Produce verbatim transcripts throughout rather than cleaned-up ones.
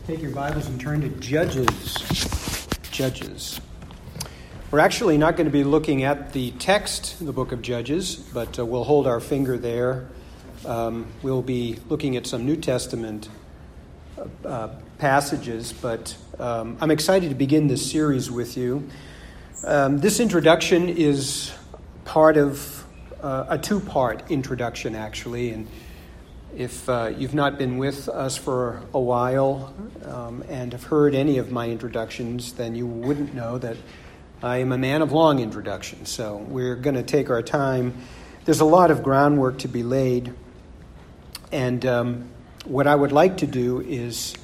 Take your Bibles and turn to Judges. Judges. We're actually not going to be looking at the text, the book of Judges, but uh, we'll hold our finger there. Um, we'll be looking at some New Testament uh, uh, passages, but um, I'm excited to begin this series with you. Um, this introduction is part of uh, a two-part introduction, actually, and if uh, you've not been with us for a while um, and have heard any of my introductions, then you wouldn't know that I am a man of long introductions. So we're going to take our time. There's a lot of groundwork to be laid. And um, what I would like to do is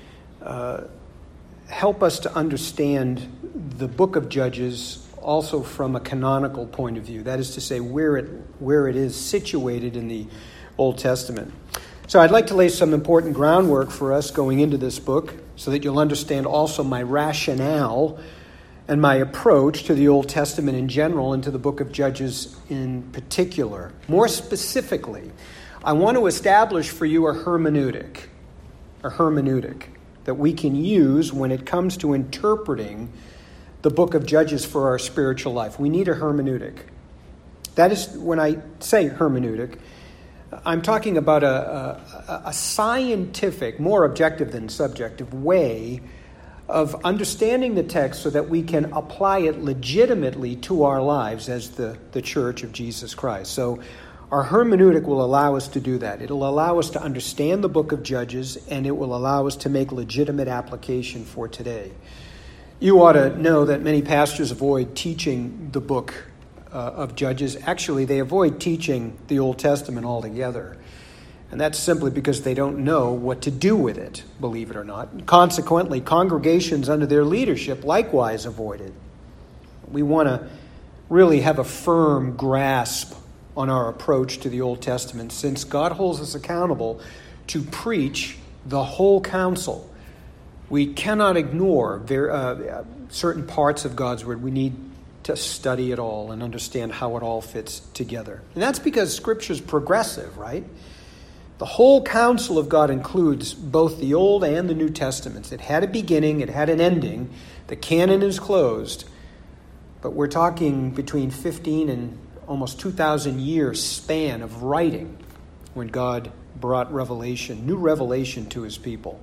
uh, help us to understand the book of Judges also from a canonical point of view. That is to say, where it where it is situated in the Old Testament. So I'd like to lay some important groundwork for us going into this book so that you'll understand also my rationale and my approach to the Old Testament in general and to the book of Judges in particular. More specifically, I want to establish for you a hermeneutic, a hermeneutic that we can use when it comes to interpreting the book of Judges for our spiritual life. We need a hermeneutic. That is, when I say hermeneutic, I'm talking about a, a, a scientific, more objective than subjective way of understanding the text so that we can apply it legitimately to our lives as the, the Church of Jesus Christ. So our hermeneutic will allow us to do that. It'll allow us to understand the book of Judges, and it will allow us to make legitimate application for today. You ought to know that many pastors avoid teaching the book Uh, of Judges. Actually, they avoid teaching the Old Testament altogether. And that's simply because they don't know what to do with it, believe it or not. Consequently, congregations under their leadership likewise avoid it. We want to really have a firm grasp on our approach to the Old Testament, since God holds us accountable to preach the whole counsel. We cannot ignore very, uh, certain parts of God's Word. We need to study it all and understand how it all fits together. And that's because Scripture is progressive, right? The whole counsel of God includes both the Old and the New Testaments. It had a beginning, it had an ending. The canon is closed. But we're talking between fifteen and almost two thousand years span of writing when God brought revelation, new revelation to his people.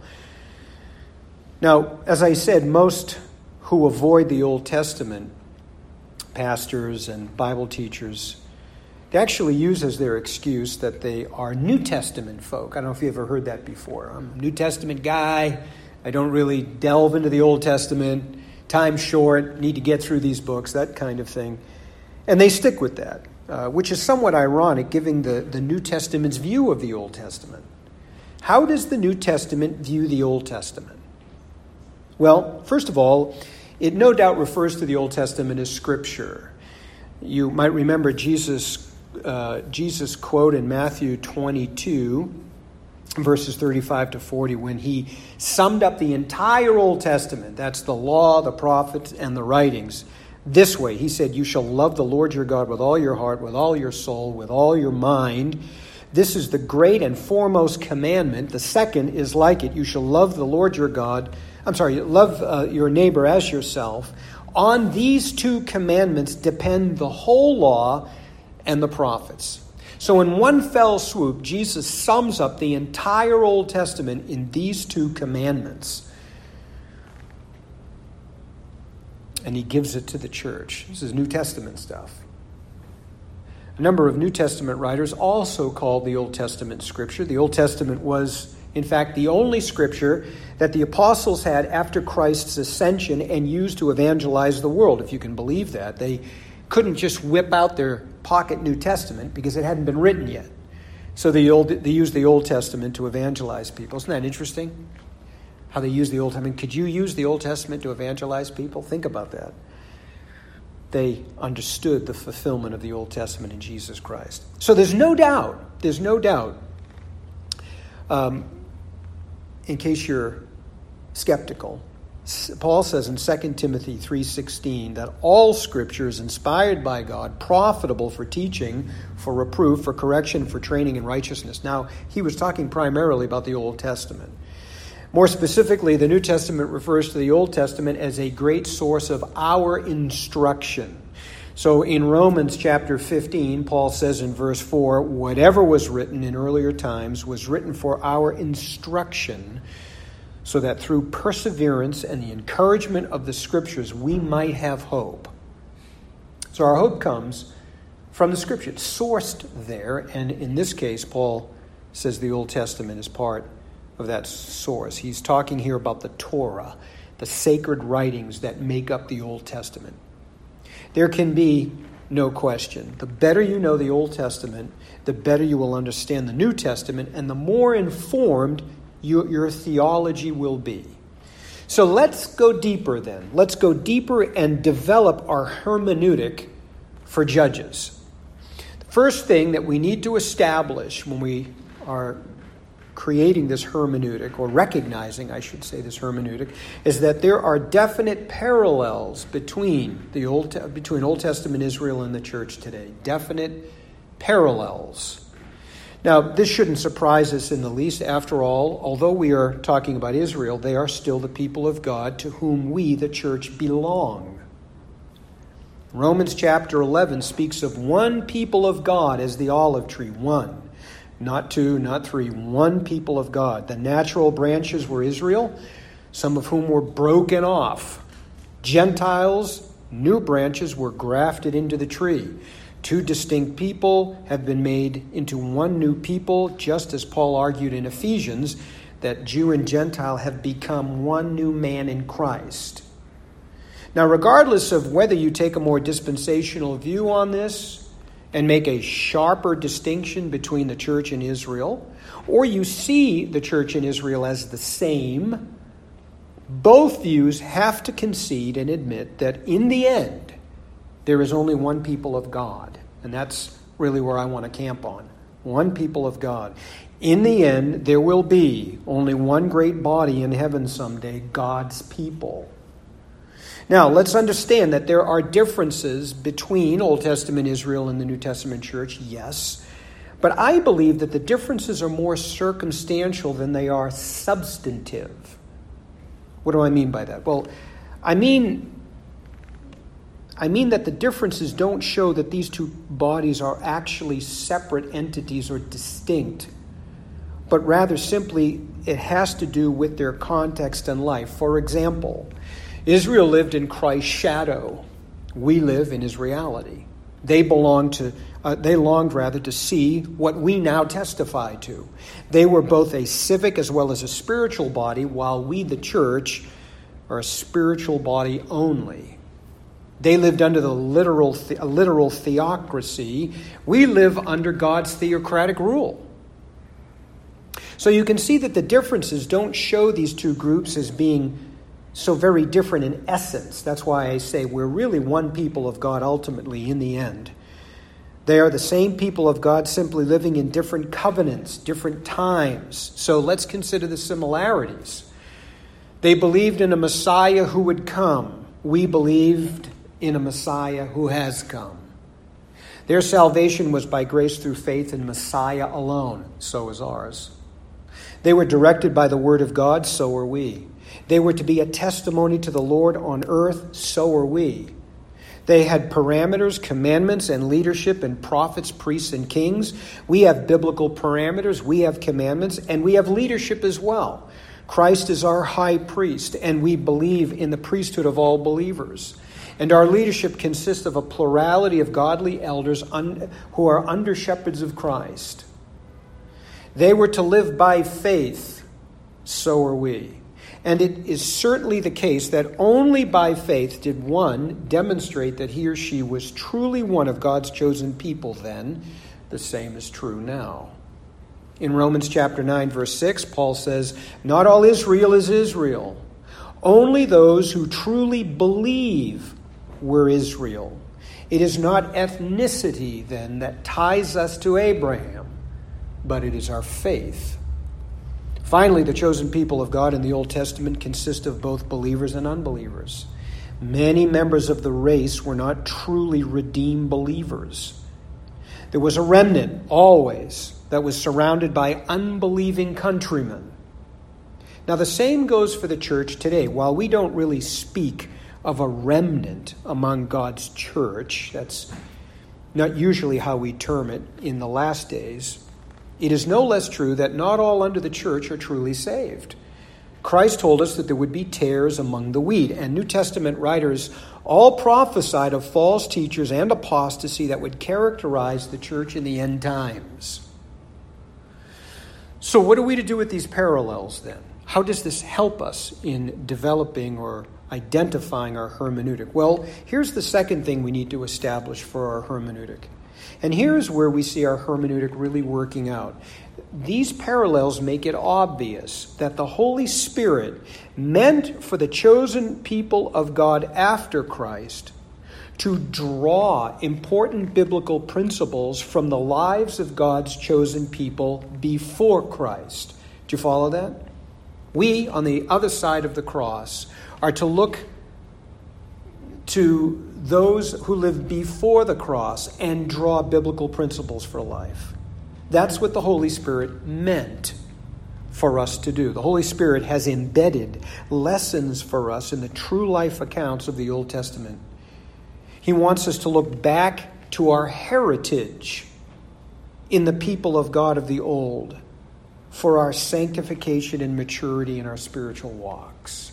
Now, as I said, most who avoid the Old Testament, pastors and Bible teachers, they actually use as their excuse that they are New Testament folk. I don't know if you ever heard that before. I'm a New Testament guy. I don't really delve into the Old Testament. Time's short. Need to get through these books, that kind of thing. And they stick with that, uh, which is somewhat ironic given the, the New Testament's view of the Old Testament. How does the New Testament view the Old Testament? Well, first of all, it no doubt refers to the Old Testament as Scripture. You might remember Jesus' uh, Jesus' quote in Matthew twenty-two, verses thirty-five to forty, when he summed up the entire Old Testament. That's the law, the prophets, and the writings. This way, he said, "You shall love the Lord your God with all your heart, with all your soul, with all your mind. This is the great and foremost commandment. The second is like it. You shall love the Lord your God." I'm sorry, love uh, your neighbor as yourself. On these two commandments depend the whole law and the prophets. So in one fell swoop, Jesus sums up the entire Old Testament in these two commandments. And he gives it to the church. This is New Testament stuff. A number of New Testament writers also called the Old Testament Scripture. The Old Testament was, in fact, the only Scripture that the apostles had after Christ's ascension and used to evangelize the world, if you can believe that. They couldn't just whip out their pocket New Testament because it hadn't been written yet. So they, old, they used the Old Testament to evangelize people. Isn't that interesting? How they use the Old Testament. Could you use the Old Testament to evangelize people? Think about that. They understood the fulfillment of the Old Testament in Jesus Christ. So there's no doubt, there's no doubt, um, in case you're skeptical, Paul says in Second Timothy three sixteen that all Scripture is inspired by God, profitable for teaching, for reproof, for correction, for training in righteousness. Now, he was talking primarily about the Old Testament. More specifically, the New Testament refers to the Old Testament as a great source of our instruction. So in Romans chapter fifteen, Paul says in verse four, whatever was written in earlier times was written for our instruction, so that through perseverance and the encouragement of the Scriptures we might have hope. So our hope comes from the Scripture. It's sourced there, and in this case, Paul says the Old Testament is part of that source. He's talking here about the Torah, the sacred writings that make up the Old Testament. There can be no question. The better you know the Old Testament, the better you will understand the New Testament, and the more informed you, your theology will be. So let's go deeper then. Let's go deeper and develop our hermeneutic for Judges. The first thing that we need to establish when we are creating this hermeneutic, or recognizing, I should say, this hermeneutic, is that there are definite parallels between the Old between Old Testament Israel and the church today. Definite parallels. Now, this shouldn't surprise us in the least. After all, although we are talking about Israel, they are still the people of God to whom we, the church, belong. Romans chapter eleven speaks of one people of God as the olive tree, one. Not two, not three, one people of God. The natural branches were Israel, some of whom were broken off. Gentiles, new branches, were grafted into the tree. Two distinct people have been made into one new people, just as Paul argued in Ephesians, that Jew and Gentile have become one new man in Christ. Now, regardless of whether you take a more dispensational view on this, and make a sharper distinction between the church and Israel, or you see the church and Israel as the same, both views have to concede and admit that in the end, there is only one people of God. And that's really where I want to camp on. One people of God. In the end, there will be only one great body in heaven someday, God's people. Now, let's understand that there are differences between Old Testament Israel and the New Testament church, yes. But I believe that the differences are more circumstantial than they are substantive. What do I mean by that? Well, I mean, I mean that the differences don't show that these two bodies are actually separate entities or distinct, but rather simply it has to do with their context and life. For example, Israel lived in Christ's shadow. We live in his reality. They belonged to, uh, they longed rather to see what we now testify to. They were both a civic as well as a spiritual body, while we, the church, are a spiritual body only. They lived under the literal, the, literal theocracy. We live under God's theocratic rule. So you can see that the differences don't show these two groups as being so very different in essence. That's why I say we're really one people of God ultimately in the end. They are the same people of God, simply living in different covenants, different times. So let's consider the similarities. They believed in a Messiah who would come. We believed in a Messiah who has come. Their salvation was by grace through faith in Messiah alone. So is ours. They were directed by the Word of God. So are we. They were to be a testimony to the Lord on earth, so are we. They had parameters, commandments, and leadership in prophets, priests, and kings. We have biblical parameters, we have commandments, and we have leadership as well. Christ is our high priest, and we believe in the priesthood of all believers. And our leadership consists of a plurality of godly elders un- who are under shepherds of Christ. They were to live by faith, so are we. And it is certainly the case that only by faith did one demonstrate that he or she was truly one of God's chosen people then. The same is true now. In Romans chapter nine, verse six, Paul says, "Not all Israel is Israel. Only those who truly believe were Israel. It is not ethnicity, then, that ties us to Abraham, but it is our faith." Finally, the chosen people of God in the Old Testament consist of both believers and unbelievers. Many members of the race were not truly redeemed believers. There was a remnant, always, that was surrounded by unbelieving countrymen. Now, the same goes for the church today. While we don't really speak of a remnant among God's church, that's not usually how we term it in the last days, it is no less true that not all under the church are truly saved. Christ told us that there would be tares among the wheat, and New Testament writers all prophesied of false teachers and apostasy that would characterize the church in the end times. So what are we to do with these parallels then? How does this help us in developing or identifying our hermeneutic? Well, here's the second thing we need to establish for our hermeneutic. And here's where we see our hermeneutic really working out. These parallels make it obvious that the Holy Spirit meant for the chosen people of God after Christ to draw important biblical principles from the lives of God's chosen people before Christ. Do you follow that? We, on the other side of the cross, are to look to those who live before the cross and draw biblical principles for life. That's what the Holy Spirit meant for us to do. The Holy Spirit has embedded lessons for us in the true life accounts of the Old Testament. He wants us to look back to our heritage in the people of God of the old for our sanctification and maturity in our spiritual walks.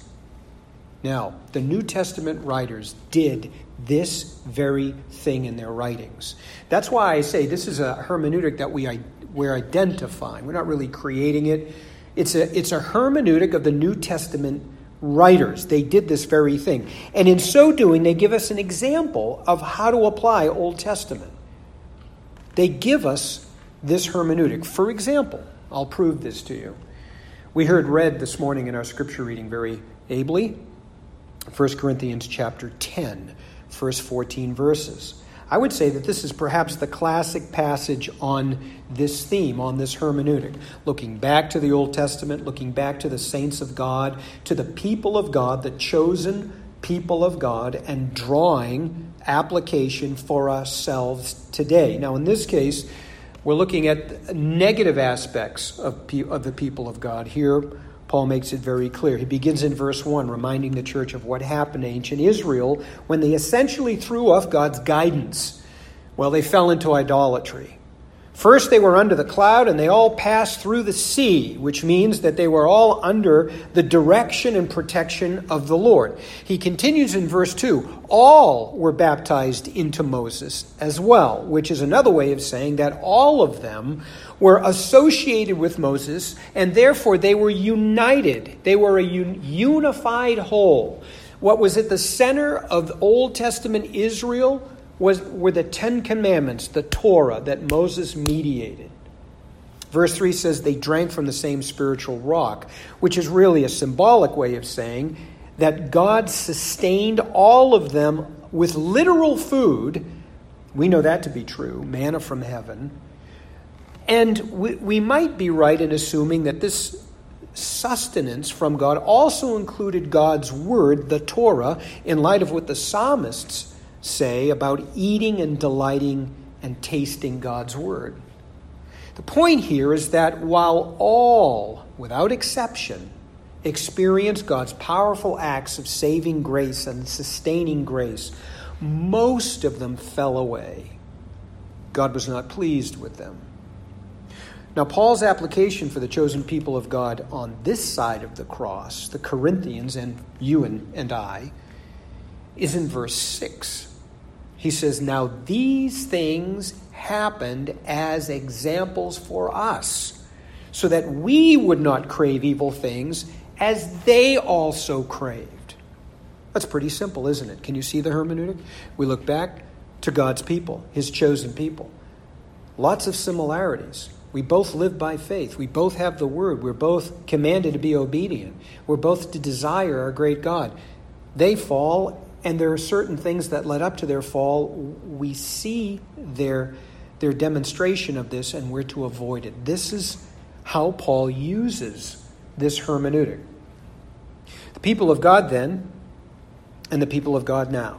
Now, the New Testament writers did this very thing in their writings. That's why I say this is a hermeneutic that we, we're identifying. We're not really creating it. It's a, it's a hermeneutic of the New Testament writers. They did this very thing. And in so doing, they give us an example of how to apply Old Testament. They give us this hermeneutic. For example, I'll prove this to you. We heard read this morning in our scripture reading very ably, First Corinthians chapter ten, first fourteen verses. I would say that this is perhaps the classic passage on this theme, on this hermeneutic. Looking back to the Old Testament, looking back to the saints of God, to the people of God, the chosen people of God, and drawing application for ourselves today. Now, in this case, we're looking at negative aspects of, pe- of the people of God. Here, Paul makes it very clear. He begins in verse one, reminding the church of what happened to ancient Israel when they essentially threw off God's guidance. Well, they fell into idolatry. First, they were under the cloud, and they all passed through the sea, which means that they were all under the direction and protection of the Lord. He continues in verse two, all were baptized into Moses as well, which is another way of saying that all of them were associated with Moses, and therefore they were united. They were a un- unified whole. What was at the center of Old Testament Israel was were the Ten Commandments, the Torah that Moses mediated. Verse three says they drank from the same spiritual rock, which is really a symbolic way of saying that God sustained all of them with literal food. We know that to be true, manna from heaven. And we, we might be right in assuming that this sustenance from God also included God's word, the Torah, in light of what the psalmists say about eating and delighting and tasting God's word. The point here is that while all, without exception, experienced God's powerful acts of saving grace and sustaining grace, most of them fell away. God was not pleased with them. Now, Paul's application for the chosen people of God on this side of the cross, the Corinthians and you and, and I, is in verse six. He says, now these things happened as examples for us, so that we would not crave evil things as they also craved. That's pretty simple, isn't it? Can you see the hermeneutic? We look back to God's people, his chosen people. Lots of similarities. We both live by faith. We both have the word. We're both commanded to be obedient. We're both to desire our great God. They fall, and there are certain things that led up to their fall. We see their, their demonstration of this, and we're to avoid it. This is how Paul uses this hermeneutic. The people of God then, and the people of God now.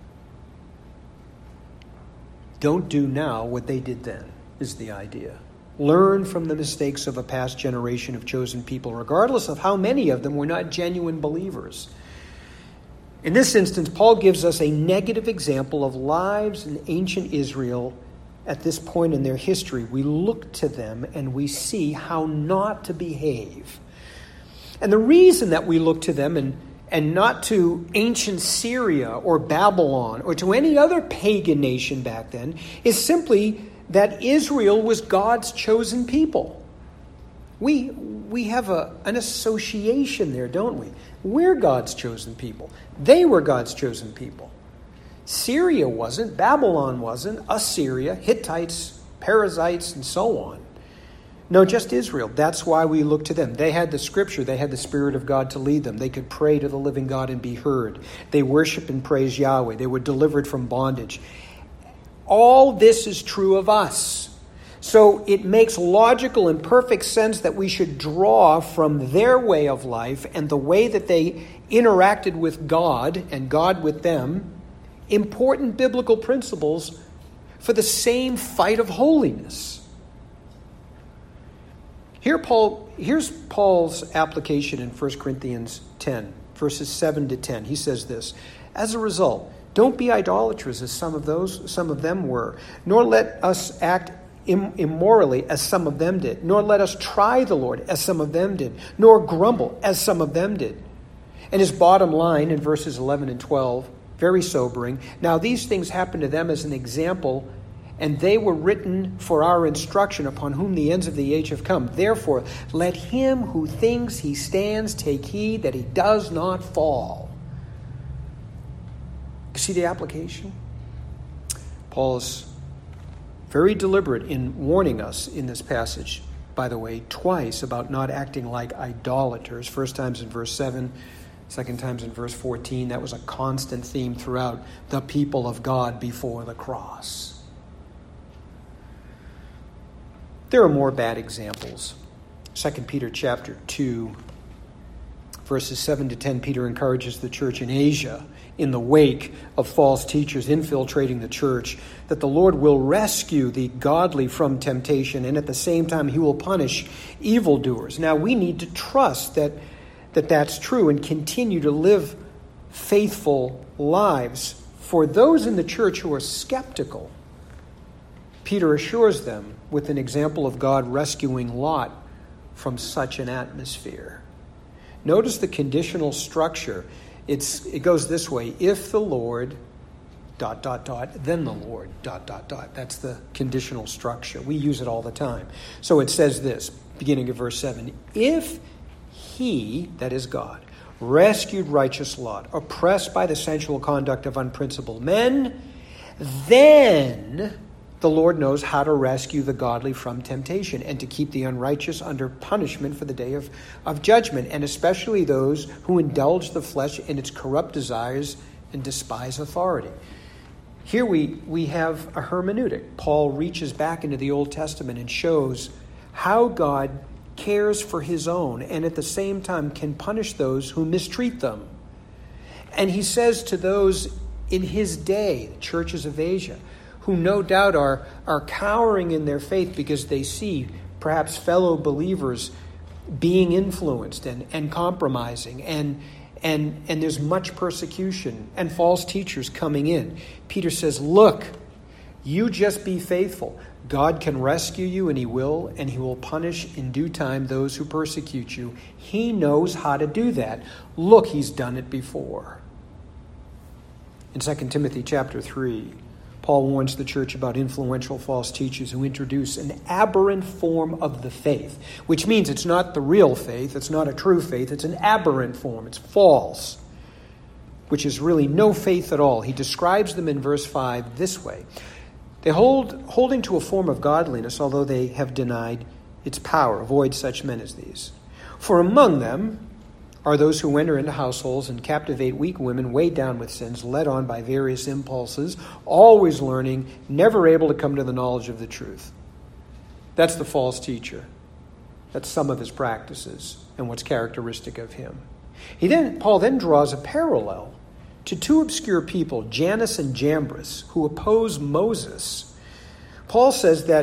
Don't do now what they did then, is the idea. Learn from the mistakes of a past generation of chosen people, regardless of how many of them were not genuine believers. In this instance, Paul gives us a negative example of lives in ancient Israel at this point in their history. We look to them and we see how not to behave. And the reason that we look to them and, and not to ancient Syria or Babylon or to any other pagan nation back then is simply that Israel was God's chosen people. We, we have a, an association there, don't we? We're God's chosen people. They were God's chosen people. Syria wasn't, Babylon wasn't, Assyria, Hittites, Perizzites, and so on. No, just Israel. That's why we look to them. They had the Scripture. They had the Spirit of God to lead them. They could pray to the living God and be heard. They worship and praise Yahweh. They were delivered from bondage. All this is true of us. So it makes logical and perfect sense that we should draw from their way of life and the way that they interacted with God and God with them important biblical principles for the same fight of holiness. Here, Paul, here's Paul's application in First Corinthians ten, verses seven to ten. He says this, "As a result, don't be idolaters as some of those, some of them were, nor let us act immorally as some of them did, nor let us try the Lord as some of them did, nor grumble as some of them did." And his bottom line in verses eleven and twelve, very sobering. "Now these things happened to them as an example, and they were written for our instruction, upon whom the ends of the age have come. Therefore, let him who thinks he stands take heed that he does not fall." See the application? Paul is very deliberate in warning us in this passage, by the way, twice about not acting like idolaters. First time's in verse seven, second time's in verse fourteen. That was a constant theme throughout the people of God before the cross. There are more bad examples. Second Peter chapter two, verses seven to ten, Peter encourages the church in Asia, in the wake of false teachers infiltrating the church, that the Lord will rescue the godly from temptation, and at the same time he will punish evildoers. Now we need to trust that, that that's true and continue to live faithful lives. For those in the church who are skeptical, Peter assures them with an example of God rescuing Lot from such an atmosphere. Notice the conditional structure. It's, it goes this way: if the Lord, dot, dot, dot, then the Lord, dot, dot, dot. That's the conditional structure. We use it all the time. So it says this, beginning of verse seven, "If he," that is God, "rescued righteous Lot, oppressed by the sensual conduct of unprincipled men, then the Lord knows how to rescue the godly from temptation and to keep the unrighteous under punishment for the day of, of judgment, and especially those who indulge the flesh in its corrupt desires and despise authority." Here we, we have a hermeneutic. Paul reaches back into the Old Testament and shows how God cares for his own and at the same time can punish those who mistreat them. And he says to those in his day, the churches of Asia, who no doubt are, are cowering in their faith because they see perhaps fellow believers being influenced and, and compromising, and, and, and there's much persecution and false teachers coming in. Peter says, look, you just be faithful. God can rescue you, and he will, and he will punish in due time those who persecute you. He knows how to do that. Look, he's done it before. In Second Timothy chapter three, Paul warns the church about influential false teachers who introduce an aberrant form of the faith, which means it's not the real faith, it's not a true faith, it's an aberrant form, it's false, which is really no faith at all. He describes them in verse five this way: "They hold holding to a form of godliness, although they have denied its power. Avoid such men as these. For among them are those who enter into households and captivate weak women, weighed down with sins, led on by various impulses, always learning, never able to come to the knowledge of the truth." That's the false teacher. That's some of his practices and what's characteristic of him. He then, Paul then draws a parallel to two obscure people, Jannes and Jambres, who oppose Moses. Paul says that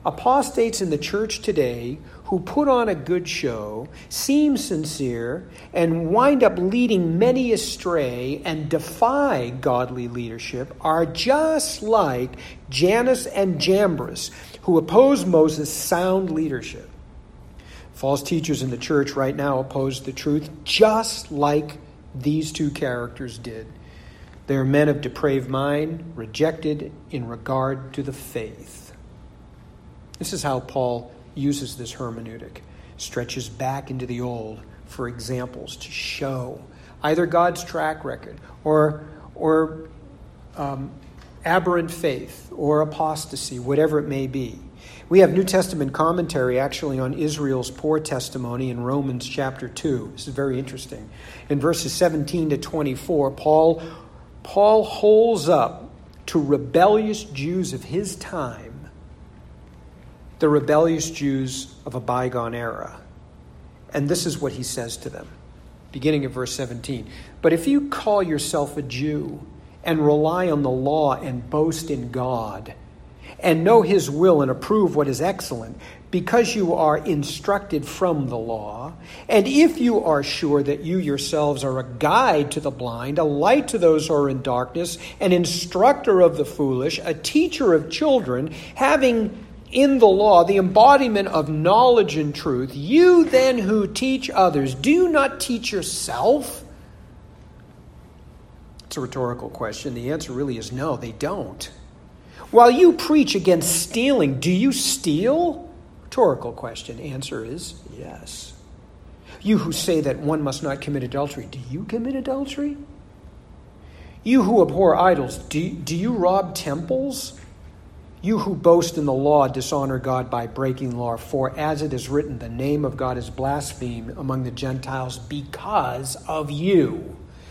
Apostates in the church today who put on a good show, seem sincere, and wind up leading many astray and defy godly leadership are just like Jannes and Jambres, who oppose Moses' sound leadership. False teachers in the church right now oppose the truth just like these two characters did. They are men of depraved mind, rejected in regard to the faith. This is how Paul uses this hermeneutic, stretches back into the old for examples to show either God's track record or, or um, aberrant faith or apostasy, whatever it may be. We have New Testament commentary actually on Israel's poor testimony in Romans chapter two. This is very interesting. In verses seventeen to twenty-four, Paul, Paul holds up to rebellious Jews of his time the rebellious Jews of a bygone era. And this is what he says to them, beginning at verse seventeen. But if you call yourself a Jew and rely on the law and boast in God and know his will and approve what is excellent, because you are instructed from the law, and if you are sure that you yourselves are a guide to the blind, a light to those who are in darkness, an instructor of the foolish, a teacher of children, having in the law the embodiment of knowledge and truth, you then who teach others, do you not teach yourself? It's a rhetorical question. The answer really is no, they don't. While you preach against stealing, do you steal? Rhetorical question. Answer is yes. You who say that one must not commit adultery, do you commit adultery? You who abhor idols, do, do you rob temples? You who boast in the law dishonor God by breaking law, for as it is written, the name of God is blasphemed among the Gentiles because of you.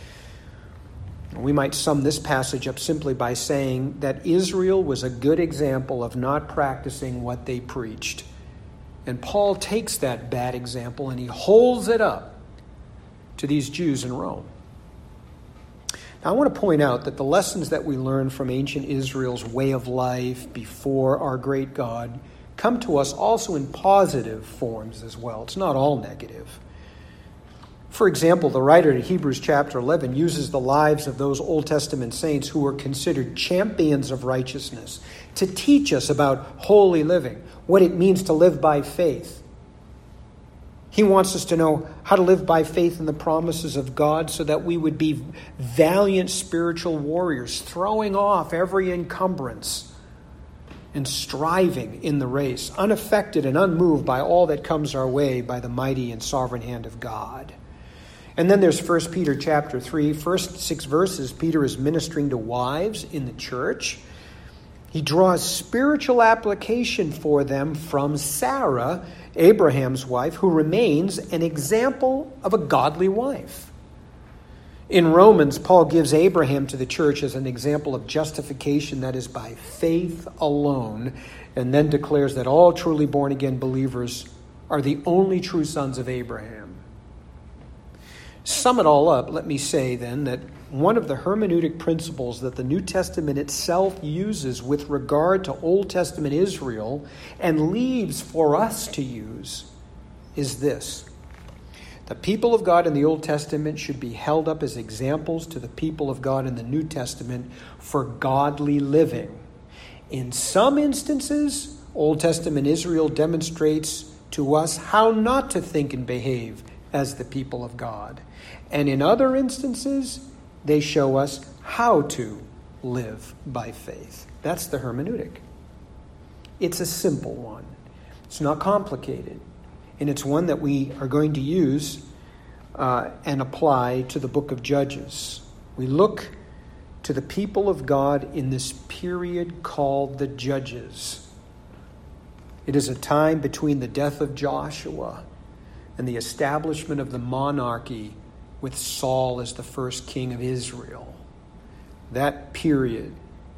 We might sum this passage up simply by saying that Israel was a good example of not practicing what they preached. And Paul takes that bad example and he holds it up to these Jews in Rome. Now, I want to point out that the lessons that we learn from ancient Israel's way of life before our great God come to us also in positive forms as well. It's not all negative. For example, the writer in Hebrews chapter eleven uses the lives of those Old Testament saints who were considered champions of righteousness to teach us about holy living, what it means to live by faith. He wants us to know how to live by faith in the promises of God so that we would be valiant spiritual warriors, throwing off every encumbrance and striving in the race, unaffected and unmoved by all that comes our way by the mighty and sovereign hand of God. And then there's First Peter chapter three. First six verses, Peter is ministering to wives in the church. He draws spiritual application for them from Sarah, Abraham's wife, who remains an example of a godly wife. In Romans, Paul gives Abraham to the church as an example of justification that is by faith alone, and then declares that all truly born-again believers are the only true sons of Abraham. Sum it all up, let me say then that one of the hermeneutic principles that the New Testament itself uses with regard to Old Testament Israel and leaves for us to use is this. The people of God in the Old Testament should be held up as examples to the people of God in the New Testament for godly living. In some instances, Old Testament Israel demonstrates to us how not to think and behave as the people of God. And in other instances, they show us how to live by faith. That's the hermeneutic. It's a simple one. It's not complicated. And it's one that we are going to use uh, and apply to the book of Judges. We look to the people of God in this period called the Judges. It is a time between the death of Joshua and the establishment of the monarchy with Saul as the first king of Israel. That period.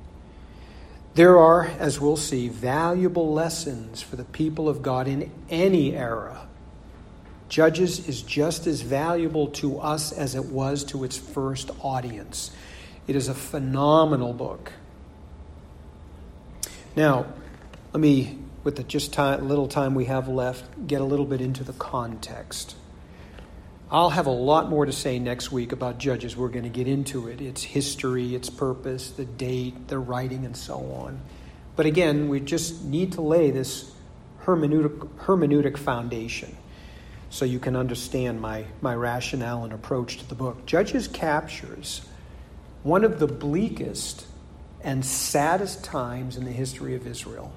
There are, as we'll see, valuable lessons for the people of God in any era. Judges is just as valuable to us as it was to its first audience. It is a phenomenal book. Now, let me with the just time, little time we have left, get a little bit into the context. I'll have a lot more to say next week about Judges. We're going to get into it. Its history, its purpose, the date, the writing, and so on. But again, we just need to lay this hermeneutic, hermeneutic foundation so you can understand my, my rationale and approach to the book. Judges captures one of the bleakest and saddest times in the history of Israel.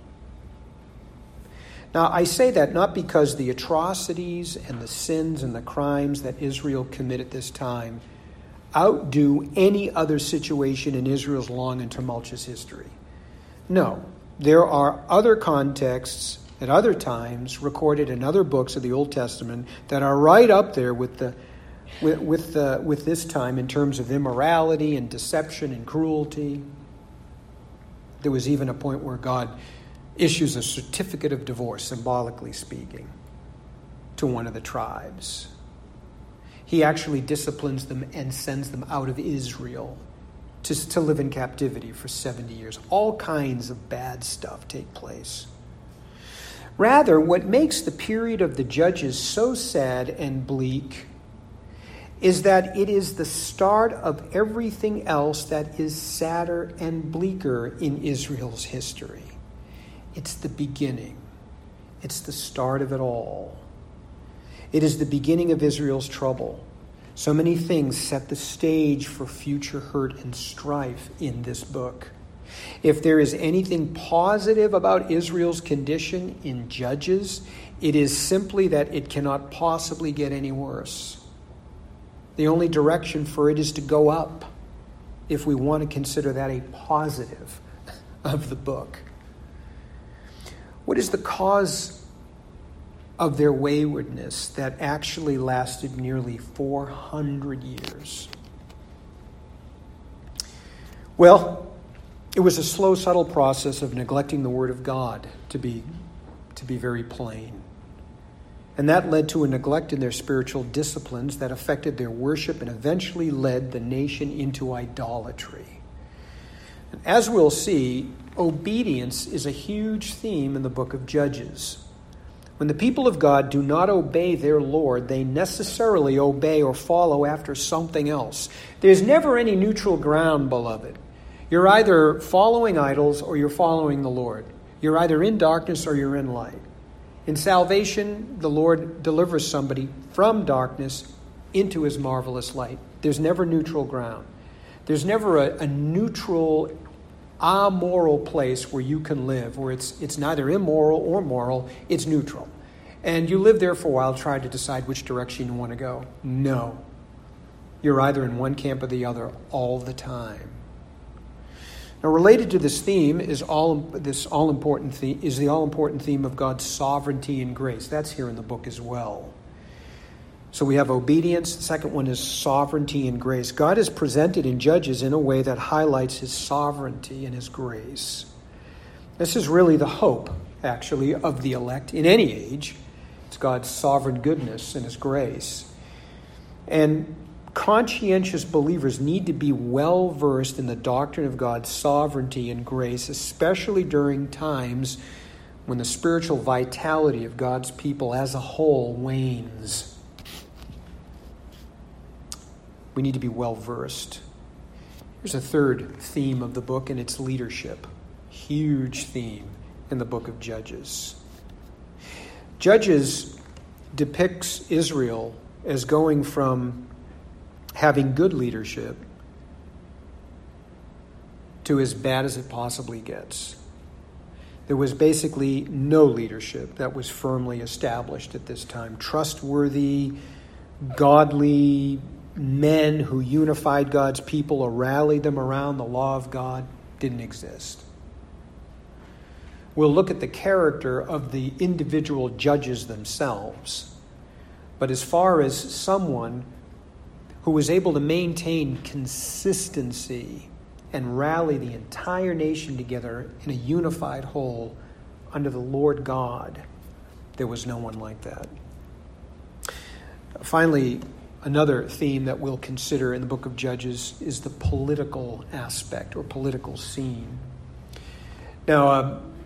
Now, I say that not because the atrocities and the sins and the crimes that Israel committed at this time outdo any other situation in Israel's long and tumultuous history. No, there are other contexts at other times recorded in other books of the Old Testament that are right up there with the with with, the, with this time in terms of immorality and deception and cruelty. There was even a point where God issues a certificate of divorce, symbolically speaking, to one of the tribes. He actually disciplines them and sends them out of Israel to, to live in captivity for seventy years. All kinds of bad stuff take place. Rather, what makes the period of the Judges so sad and bleak is that it is the start of everything else that is sadder and bleaker in Israel's history. It's the beginning. It's the start of it all. It is the beginning of Israel's trouble. So many things set the stage for future hurt and strife in this book. If there is anything positive about Israel's condition in Judges, it is simply that it cannot possibly get any worse. The only direction for it is to go up, if we want to consider that a positive of the book. What is the cause of their waywardness that actually lasted nearly four hundred years? Well, it was a slow, subtle process of neglecting the Word of God, to be, to be very plain. And that led to a neglect in their spiritual disciplines that affected their worship and eventually led the nation into idolatry. And as we'll see, obedience is a huge theme in the book of Judges. When the people of God do not obey their Lord, they necessarily obey or follow after something else. There's never any neutral ground, beloved. You're either following idols or you're following the Lord. You're either in darkness or you're in light. In salvation, the Lord delivers somebody from darkness into his marvelous light. There's never neutral ground. There's never a, a neutral, amoral place where you can live, where it's it's neither immoral or moral, it's neutral. And you live there for a while trying to decide which direction you want to go. No. You're either in one camp or the other all the time. Now, related to this theme is all this all important theme is the all important theme of God's sovereignty and grace. That's here in the book as well. So we have obedience. The second one is sovereignty and grace. God is presented in Judges in a way that highlights his sovereignty and his grace. This is really the hope, actually, of the elect in any age. It's God's sovereign goodness and his grace. And conscientious believers need to be well versed in the doctrine of God's sovereignty and grace, especially during times when the spiritual vitality of God's people as a whole wanes. We need to be well versed. Here's a third theme of the book, and it's leadership. Huge theme in the book of Judges. Judges depicts Israel as going from having good leadership to as bad as it possibly gets. There was basically no leadership that was firmly established at this time. Trustworthy, godly men who unified God's people or rallied them around the law of God didn't exist. We'll look at the character of the individual judges themselves. But as far as someone who was able to maintain consistency and rally the entire nation together in a unified whole under the Lord God, there was no one like that. Finally, another theme that we'll consider in the book of Judges is the political aspect or political scene. Now, uh,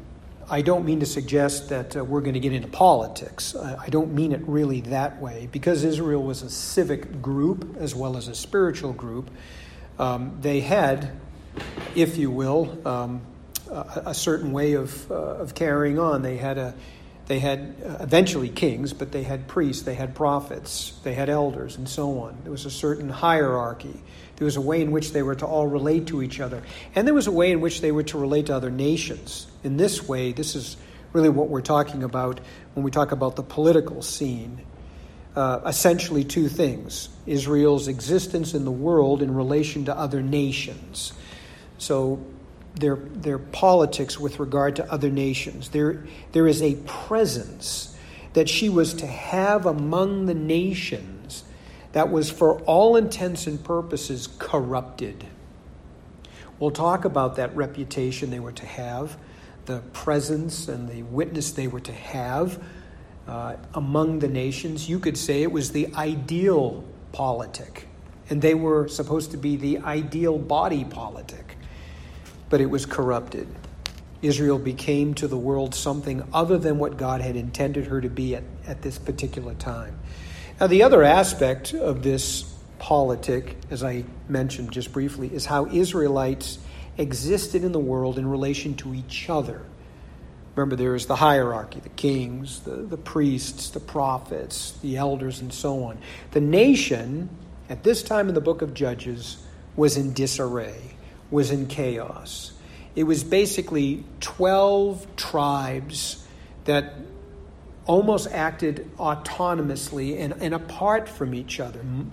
I don't mean to suggest that uh, we're going to get into politics. Uh, I don't mean it really that way. Because Israel was a civic group as well as a spiritual group, um, they had, if you will, um, a, a certain way of uh, of carrying on. They had a they had uh, eventually kings, but they had priests, they had prophets, they had elders, and so on. There was a certain hierarchy. There was a way in which they were to all relate to each other. And there was a way in which they were to relate to other nations. In this way, this is really what we're talking about when we talk about the political scene. Uh, essentially two things. Israel's existence in the world in relation to other nations. So their, their politics with regard to other nations. There, there is a presence that she was to have among the nations that was for all intents and purposes corrupted. We'll talk about that reputation they were to have, the presence and the witness they were to have uh, among the nations. You could say it was the ideal politic, and they were supposed to be the ideal body politic, but it was corrupted. Israel became to the world something other than what God had intended her to be at, at this particular time. Now, the other aspect of this politic, as I mentioned just briefly, is how Israelites existed in the world in relation to each other. Remember, there is the hierarchy, the kings, the, the priests, the prophets, the elders, and so on. The nation, at this time in the book of Judges, was in disarray, was in chaos. It was basically twelve tribes that almost acted autonomously and, and apart from each other, m-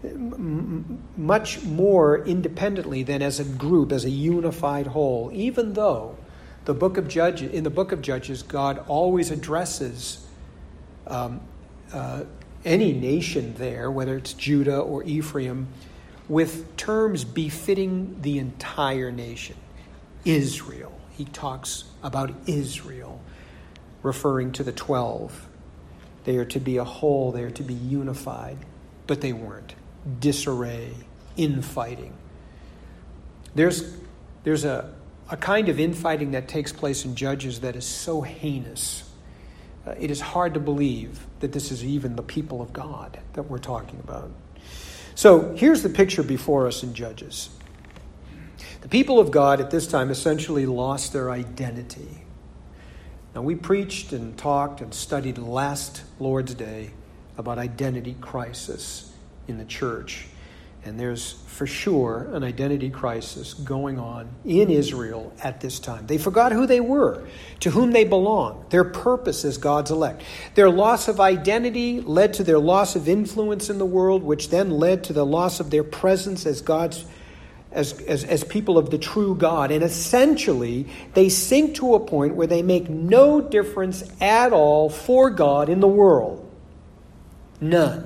m- much more independently than as a group, as a unified whole. Even though the book of Judges, in the book of Judges, God always addresses um, uh, any nation there, whether it's Judah or Ephraim, with terms befitting the entire nation. Israel. He talks about Israel, referring to the twelve. They are to be a whole, they are to be unified, but they weren't. Disarray, infighting. There's there's a, a kind of infighting that takes place in Judges that is so heinous. Uh, it is hard to believe that this is even the people of God that we're talking about. So here's the picture before us in Judges. The people of God at this time essentially lost their identity. Now, we preached and talked and studied last Lord's Day about identity crisis in the church. And there's for sure an identity crisis going on in Israel at this time. They forgot who they were, to whom they belong, their purpose as God's elect. Their loss of identity led to their loss of influence in the world, which then led to the loss of their presence as God's As, as, as people of the true God. And essentially, they sink to a point where they make no difference at all for God in the world. None.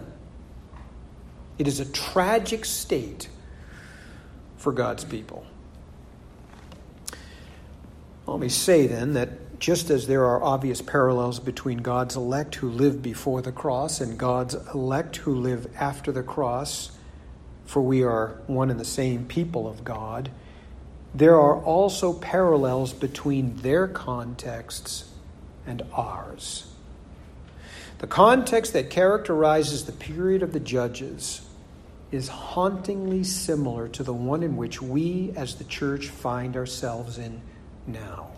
It is a tragic state for God's people. Let me say then that just as there are obvious parallels between God's elect who live before the cross and God's elect who live after the cross, for we are one and the same people of God, there are also parallels between their contexts and ours. The context that characterizes the period of the Judges is hauntingly similar to the one in which we as the church find ourselves in now.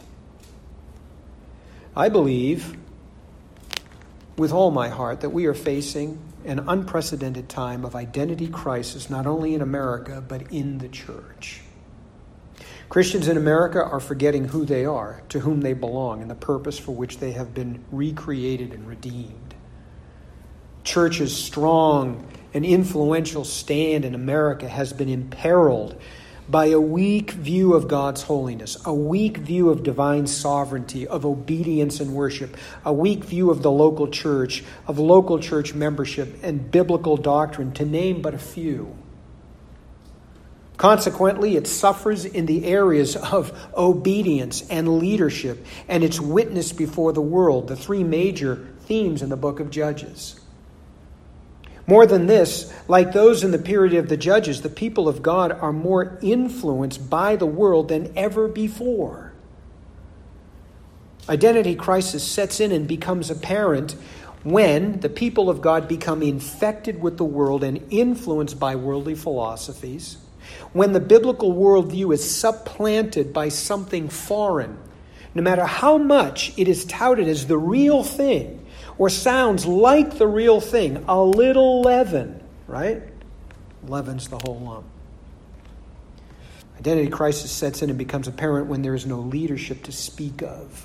I believe with all my heart that we are facing an unprecedented time of identity crisis, not only in America, but in the church. Christians in America are forgetting who they are, to whom they belong, and the purpose for which they have been recreated and redeemed. Church's strong and influential stand in America has been imperiled by a weak view of God's holiness, a weak view of divine sovereignty, of obedience and worship, a weak view of the local church, of local church membership and biblical doctrine, to name but a few. Consequently, it suffers in the areas of obedience and leadership and its witness before the world, the three major themes in the book of Judges. More than this, like those in the period of the Judges, the people of God are more influenced by the world than ever before. Identity crisis sets in and becomes apparent when the people of God become infected with the world and influenced by worldly philosophies, when the biblical worldview is supplanted by something foreign, no matter how much it is touted as the real thing or sounds like the real thing, a little leaven, right? Leavens the whole lump. Identity crisis sets in and becomes apparent when there is no leadership to speak of.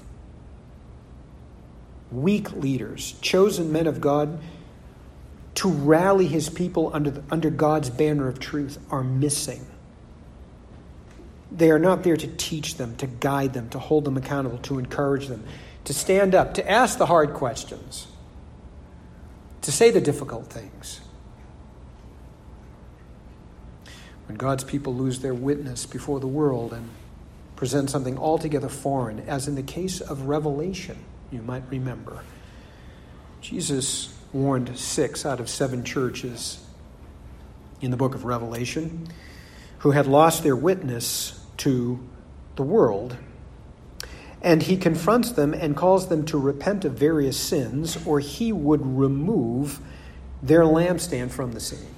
Weak leaders, chosen men of God to rally his people under, the, under God's banner of truth, are missing. They are not there to teach them, to guide them, to hold them accountable, to encourage them, to stand up, to ask the hard questions, to say the difficult things. When God's people lose their witness before the world and present something altogether foreign, as in the case of Revelation, you might remember, Jesus warned six out of seven churches in the book of Revelation who had lost their witness to the world. And he confronts them and calls them to repent of various sins, or he would remove their lampstand from the scene.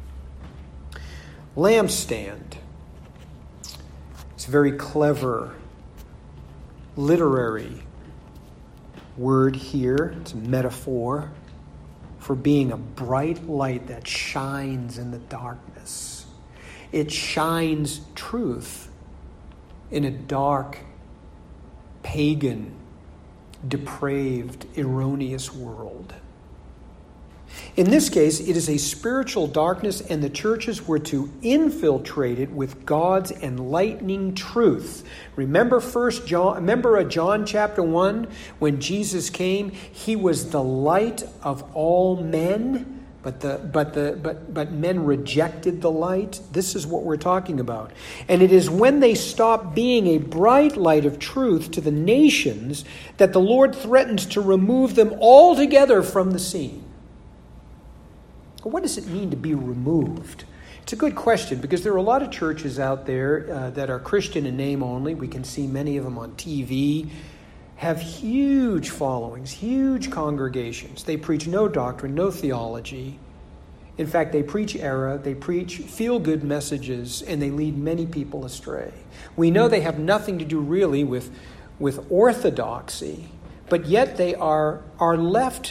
Lampstand. It's a very clever literary word here. It's a metaphor for being a bright light that shines in the darkness. It shines truth in a dark, pagan, depraved, erroneous world. In this case, it is a spiritual darkness, and the churches were to infiltrate it with God's enlightening truth. Remember First John, remember John chapter one, when Jesus came, he was the light of all men, but the but the but but men rejected the light. This is what we're talking about. And it is when they stop being a bright light of truth to the nations that the Lord threatens to remove them altogether from the scene. What does it mean to be removed? It's a good question, because there are a lot of churches out there uh, that are Christian in name only. We can see many of them on T V, have huge followings, huge congregations. They preach no doctrine, no theology. In fact, they preach error, they preach feel-good messages, and they lead many people astray. We know they have nothing to do really with, with orthodoxy, but yet they are, are left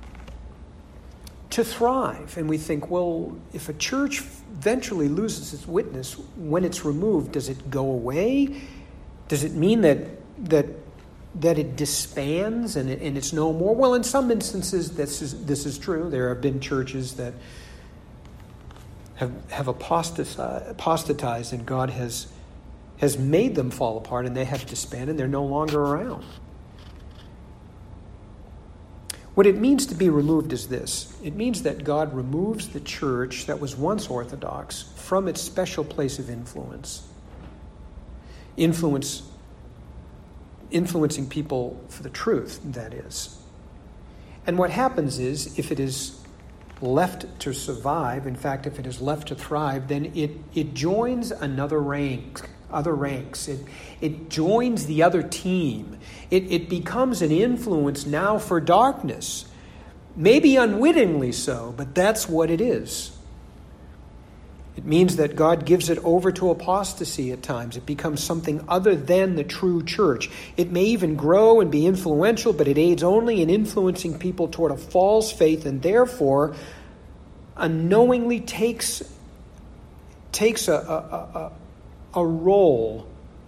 to thrive. And we think, well, if a church eventually loses its witness, when it's removed, does it go away? Does it mean that that that it disbands and, it, and it's no more? Well, in some instances, this is this is true. There have been churches that have have apostatized, apostatized and God has has made them fall apart, and they have disbanded, and they're no longer around. What it means to be removed is this. It means that God removes the church that was once orthodox from its special place of influence. Influence, influencing people for the truth, that is. And what happens is, if it is left to survive, in fact, if it is left to thrive, then it, it joins another rank, other ranks. It, it joins the other team. It, it becomes an influence now for darkness. Maybe unwittingly so, but that's what it is. It means that God gives it over to apostasy at times. It becomes something other than the true church. It may even grow and be influential, but it aids only in influencing people toward a false faith, and therefore unknowingly takes, takes a, a, a, a role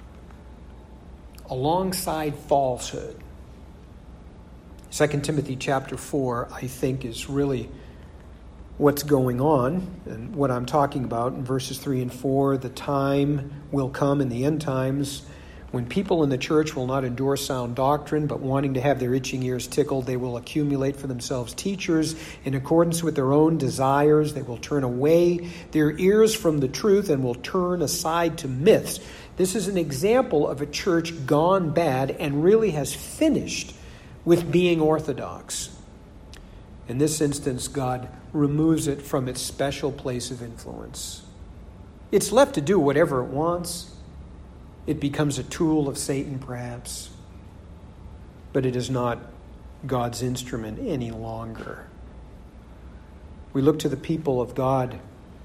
alongside falsehood. Second Timothy chapter four, I think, is really what's going on and what I'm talking about in verses three and four. The time will come in the end times when people in the church will not endure sound doctrine, but wanting to have their itching ears tickled, they will accumulate for themselves teachers in accordance with their own desires. They will turn away their ears from the truth and will turn aside to myths. This is an example of a church gone bad and really has finished with being orthodox. In this instance, God removes it from its special place of influence. It's left to do whatever it wants. It becomes a tool of Satan, perhaps. but it is not God's instrument any longer. We look to the people of God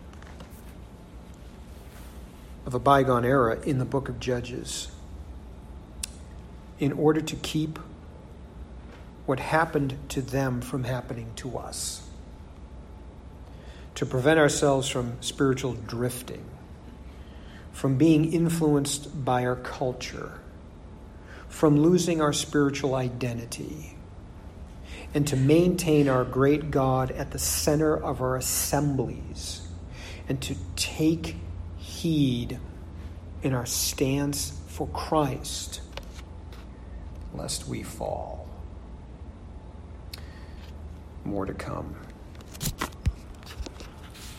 of a bygone era in the book of Judges in order to keep what happened to them from happening to us, to prevent ourselves from spiritual drifting, from being influenced by our culture, from losing our spiritual identity, and to maintain our great God at the center of our assemblies, and to take heed in our stance for Christ, lest we fall. More to come.